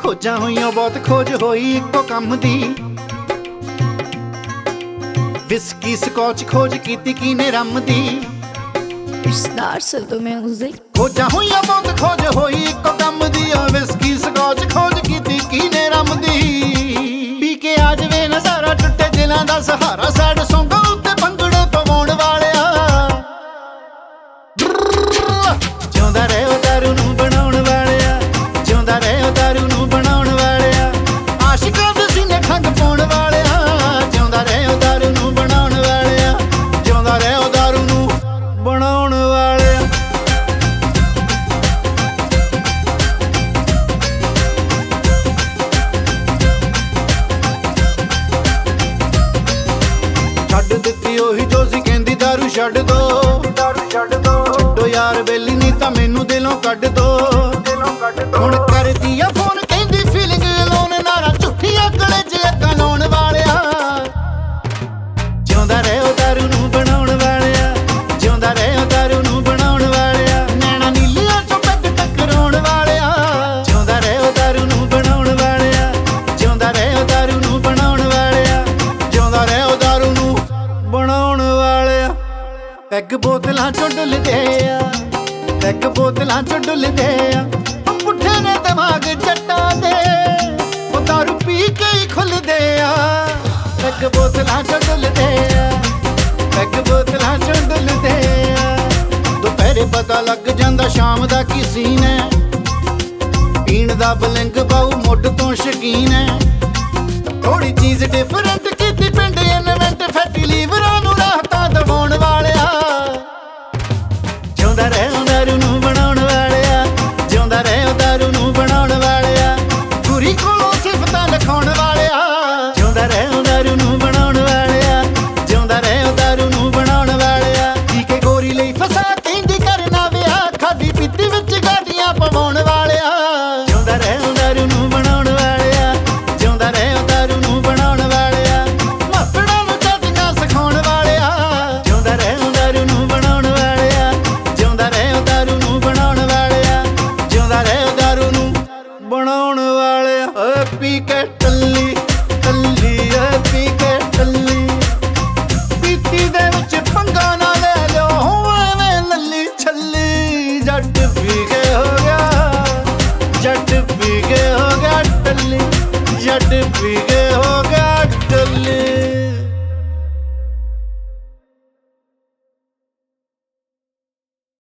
खोजां होईयां बहुत खोज होई इक्को कम दी। विस्की स्कॉच खोज कीती कीने रम दी। Isterse de music. खोजां होईयां बहुत खोज होई इक्को कम दी। विस्की स्कॉच खोज कीती कीने रम दी। पी के आ जवे नज़ारा टुटे दिलां दा सहारा। सैड सौंगां उत्ते भंगड़े पवाउण वालिया। जिउंदा रहे ओ दारू नूं बनाउण वालिया। जिउंदा रहे ओ दारू नूं बनाउण वालिया। आशिकां दे सीने खंग पाउण वालिया। जिउंदा रहे ओ दारू नूं बनाउण वालिया। जिउंदा रहे ओ दारू नूं बनाउण वालिया। ਛੱਡ ਦਿੱਤੀ ਉਹੀ ਜੋ ਸੀ ਕਹਿੰਦੀ ਦਾਰੂ ਛੱਡ ਦੋ। ਛੱਡੋ ਯਾਰ ਬੇਲੀ ਨਹੀਂ ਤਾਂ ਮੈਨੂੰ ਦਿਲੋਂ ਕੱਢ ਦੋ। ਹੁਣ ਕਰਦੀ ਆ ਫੋਨ ਕਹਿੰਦੀ ਫੀਲਿੰਗ ਅਲੋਨ। ਨਾਰਾ ਝੂਠੀਆਂ ਗਲੇ 'ਚ ਅੱਖਾਂ ਲਾਉਣ ਵਾਲਿਆ। ਜਿਉਂਦਾ ਰਹੇ ਉਹ ਦਾਰੂ ਨੂੰ ਬਣਾਉਣ ਵਾਲਿਆ। ਜਿਉਂਦਾ ਰਹੇ ਉਹ ਦਾਰੂ ਨੂੰ ਬਣਾਉਣ ਵਾਲਿਆ। ਨੈਣਾ ਨੀਲੀਆਂ 'ਚੋਂ ਪੈਗ ਟਕਰਾਉਣ ਵਾਲਿਆ। ਜਿਉਂਦਾ ਰਹੇ ਉਹ ਦਾਰੂ ਨੂੰ ਬਣਾਉਣ ਵਾਲਿਆ। ਜਿਉਂਦਾ ਰਹੇ ਉਹ ਦਾਰੂ ਨੂੰ ਬਣਾਉਣ ਵਾਲਿਆ। ਜਿਉਂਦਾ ਰਹੇ ਉਹ ਦਾਰੂ ਨੂੰ ਬਣਾਉਣ ਵਾਲਿਆ। ਪੈਗ ਬੋਤਲਾਂ 'ਚੋਂ ਡੁੱਲਦੇ ਆ। ਪੈਗ ਬੋਤਲਾਂ 'ਚੋਂ ਡੁੱਲਦੇ ਆ। ਉਹ ਪੁੱਠੇ ਨੇ ਦਿਮਾਗ ਜੱਟਾਂ ਦੇ। ਉਹ ਦਾਰੂ ਪੀ ਕੇ ਹੀ ਖੁੱਲਦੇ ਆ। ਪੈਗ ਬੋਤਲਾਂ 'ਚੋਂ ਡੁੱਲਦੇ ਆ। ਪੈਗ ਬੋਤਲਾਂ 'ਚੋਂ ਡੁੱਲਦੇ ਆ। ਦੁਪਹਿਰੇ ਪਤਾ ਲੱਗ ਜਾਂਦਾ ਸ਼ਾਮ ਦਾ ਕੀ ਸੀਨ ਹੈ। ਪੀਣ ਦਾ ਬਲਿੰਗ ਬਾਊ ਮੁੱਢ ਤੋਂ ਸ਼ਕੀਨ ਹੈ। ਥੋੜੀ ਚੀਜ਼ ਡਿਫਰੈਂਟ ਕੀਤੀ ਪਿੰਡ ਇਨਵੈਂਟ। ਫੈਟੀ ਲੀਵਰਾਂ ਨੂੰ ਰਾਹਤਾਂ ਦਵਾਉਣ ਵਾਲਿਆ। ਜਿਉਂਦਾ ਰਹੇ ਉਹ ਦਾਰੂ ਨੂੰ ਬਣਾਉਣ ਵਾਲਿਆ। ਜਿਉਂਦਾ ਰਹੇ ਉਹ ਦਾਰੂ ਨੂੰ ਬਣਾਉਣ ਵਾਲਿਆ। ਗੁਰੀ ਕੋਲੋਂ ਸਿਫਤਾਂ ਲਿਖਾਉਣ ਵਾਲਿਆ। ਜਿਉਂਦਾ ਰਹੇ ਉਹ ਦਾਰੂ ਨੂੰ ਬਣਾਉਣ ਵਾਲਿਆ। ਜਿਉਂਦਾ ਰਹੇ ਉਹ ਦਾਰੂ ਨੂੰ ਬਣਾਉਣ ਵਾਲਿਆ। ਜੀ ਕੇ ਗੋਰੀ ਲਈ ਫਸਾ ਕਹਿੰਦੀ ਕਰਨਾ ਵਿਆਹ। ਖਾਦੀ ਪੀਤੀ ਵਿੱਚ ਗਾਡੀਆਂ ਪਵਾਉਣ ਵਾਲਿਆ। ਜਿਉਂਦਾ ਰਹੇ ਉਹ ਦਾਰੂ ਨੂੰ ਬਣਾਉਣ ਵਾਲਿਆ। ਜਿਉਂਦਾ ਰਹੇ ਉਹ ਦਾਰੂ ਨੂੰ ਬਣਾਉਣ ਵਾਲਿਆ। ਮਾਪੜਾਂ ਨੂੰ ਚਾਟੀਆਂ ਸਿਖਾਉਣ ਵਾਲਿਆ। ਜਿਉਂਦਾ ਰਹੇ ਉਹ ਦਾਰੂ ਨੂੰ ਬਣਾਉਣ ਵਾਲਿਆ। ਜਿਉਂਦਾ ਰਹੇ ਉਹ ਦਾਰੂ ਨੂੰ ਬਣਾਉਣ ਵਾਲਿਆ। ਜਿਉਂਦਾ ਰਹੇ ਉਹ ਦਾਰੂ ਨੂੰ ਬਣਾਉਣ ਵਾਲਿਆ। ਓਏ ਪੀ ਕੇ ਟੱਲੀ ਟੱਲੀ। ਓਏ ਪੀ ਕੇ ਟੱਲੀ। ਪੀਤੀ ਦੇ ਵਿੱਚ ਪੰਗਾ ਨਾ